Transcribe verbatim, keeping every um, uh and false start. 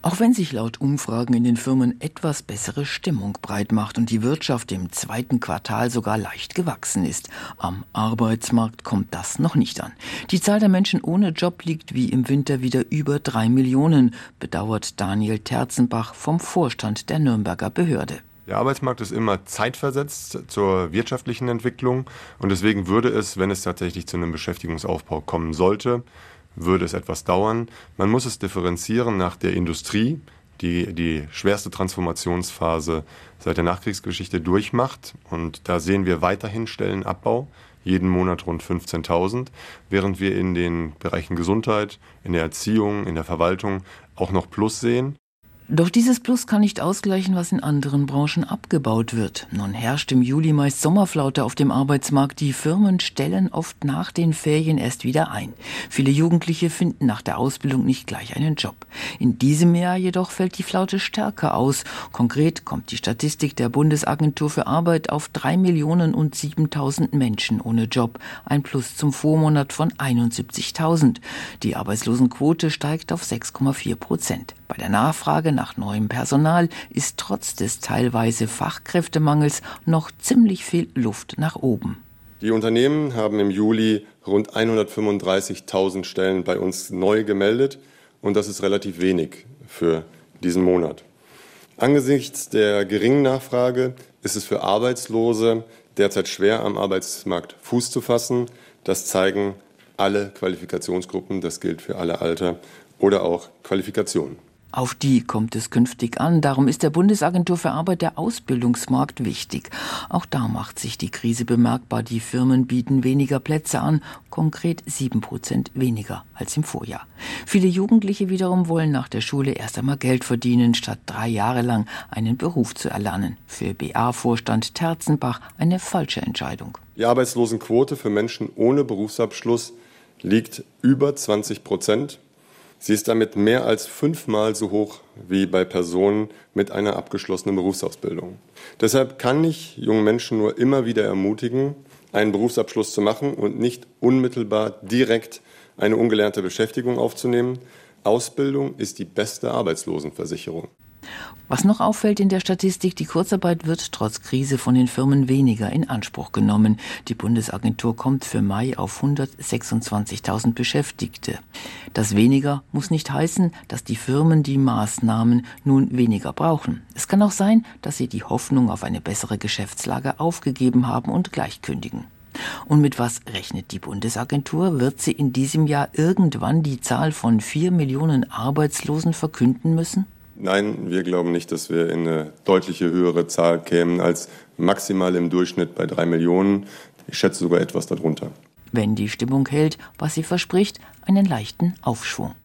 Auch wenn sich laut Umfragen in den Firmen etwas bessere Stimmung breit macht und die Wirtschaft im zweiten Quartal sogar leicht gewachsen ist, am Arbeitsmarkt kommt das noch nicht an. Die Zahl der Menschen ohne Job liegt wie im Winter wieder über drei Millionen, bedauert Daniel Terzenbach vom Vorstand der Nürnberger Behörde. Der Arbeitsmarkt ist immer zeitversetzt zur wirtschaftlichen Entwicklung und deswegen würde es, wenn es tatsächlich zu einem Beschäftigungsaufbau kommen sollte, würde es etwas dauern. Man muss es differenzieren nach der Industrie, die die schwerste Transformationsphase seit der Nachkriegsgeschichte durchmacht. Und da sehen wir weiterhin Stellenabbau, jeden Monat rund fünfzehntausend, während wir in den Bereichen Gesundheit, in der Erziehung, in der Verwaltung auch noch Plus sehen. Doch dieses Plus kann nicht ausgleichen, was in anderen Branchen abgebaut wird. Nun herrscht im Juli meist Sommerflaute auf dem Arbeitsmarkt. Die Firmen stellen oft nach den Ferien erst wieder ein. Viele Jugendliche finden nach der Ausbildung nicht gleich einen Job. In diesem Jahr jedoch fällt die Flaute stärker aus. Konkret kommt die Statistik der Bundesagentur für Arbeit auf drei Millionen und siebentausend Menschen ohne Job. Ein Plus zum Vormonat von einundsiebzigtausend. Die Arbeitslosenquote steigt auf sechs Komma vier Prozent. Bei der Nachfrage nach neuem Personal ist trotz des teilweise Fachkräftemangels noch ziemlich viel Luft nach oben. Die Unternehmen haben im Juli rund hundertfünfunddreißigtausend Stellen bei uns neu gemeldet und das ist relativ wenig für diesen Monat. Angesichts der geringen Nachfrage ist es für Arbeitslose derzeit schwer, am Arbeitsmarkt Fuß zu fassen. Das zeigen alle Qualifikationsgruppen, das gilt für alle Alter oder auch Qualifikationen. Auf die kommt es künftig an. Darum ist der Bundesagentur für Arbeit der Ausbildungsmarkt wichtig. Auch da macht sich die Krise bemerkbar. Die Firmen bieten weniger Plätze an, konkret sieben Prozent weniger als im Vorjahr. Viele Jugendliche wiederum wollen nach der Schule erst einmal Geld verdienen, statt drei Jahre lang einen Beruf zu erlernen. Für B A-Vorstand Terzenbach eine falsche Entscheidung. Die Arbeitslosenquote für Menschen ohne Berufsabschluss liegt über zwanzig Prozent. Sie ist damit mehr als fünfmal so hoch wie bei Personen mit einer abgeschlossenen Berufsausbildung. Deshalb kann ich junge Menschen nur immer wieder ermutigen, einen Berufsabschluss zu machen und nicht unmittelbar direkt eine ungelernte Beschäftigung aufzunehmen. Ausbildung ist die beste Arbeitslosenversicherung. Was noch auffällt in der Statistik, die Kurzarbeit wird trotz Krise von den Firmen weniger in Anspruch genommen. Die Bundesagentur kommt für Mai auf hundertsechsundzwanzigtausend Beschäftigte. Das weniger muss nicht heißen, dass die Firmen die Maßnahmen nun weniger brauchen. Es kann auch sein, dass sie die Hoffnung auf eine bessere Geschäftslage aufgegeben haben und gleich kündigen. Und mit was rechnet die Bundesagentur? Wird sie in diesem Jahr irgendwann die Zahl von vier Millionen Arbeitslosen verkünden müssen? Nein, wir glauben nicht, dass wir in eine deutliche höhere Zahl kämen als maximal im Durchschnitt bei drei Millionen. Ich schätze sogar etwas darunter. Wenn die Stimmung hält, was sie verspricht, einen leichten Aufschwung.